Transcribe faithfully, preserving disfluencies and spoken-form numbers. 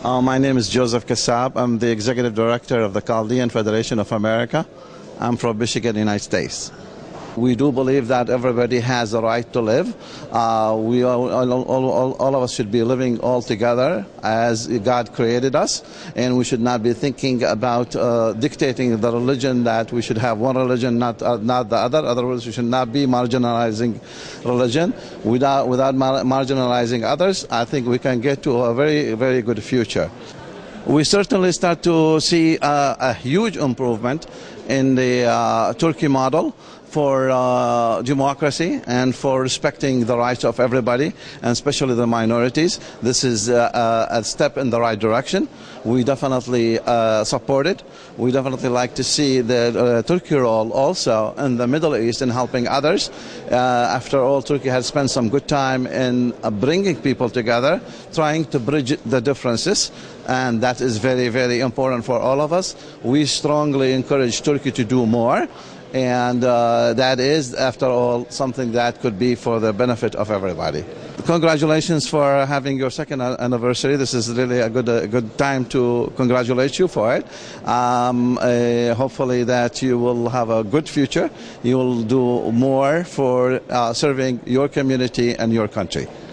Uh, my name is Joseph Kassab. I'm the Executive Director of the Chaldean Federation of America. I'm from Michigan, United States. We do believe that everybody has the right to live. Uh, we all, all, all, all of us should be living all together as God created us, and we should not be thinking about uh, dictating the religion, that we should have one religion, not uh, not the other. Otherwise, we should not be marginalizing religion. Without without mar marginalizing others, I think we can get to a very very good future. We certainly start to see uh, a huge improvement in the uh, Turkey model for uh, democracy and for respecting the rights of everybody, and especially the minorities. This is uh, a step in the right direction. We definitely uh, support it. We definitely like to see the uh, Turkey role also in the Middle East in helping others. Uh, after all, Turkey has spent some good time in uh, bringing people together, trying to bridge the differences, and that is very, very important for all of us. We strongly encourage Turkey to do more. And uh, that is, after all, something that could be for the benefit of everybody. Congratulations for having your second anniversary. This is really a good, a good time to congratulate you for it. Um, uh, hopefully that you will have a good future. You will do more for uh, serving your community and your country.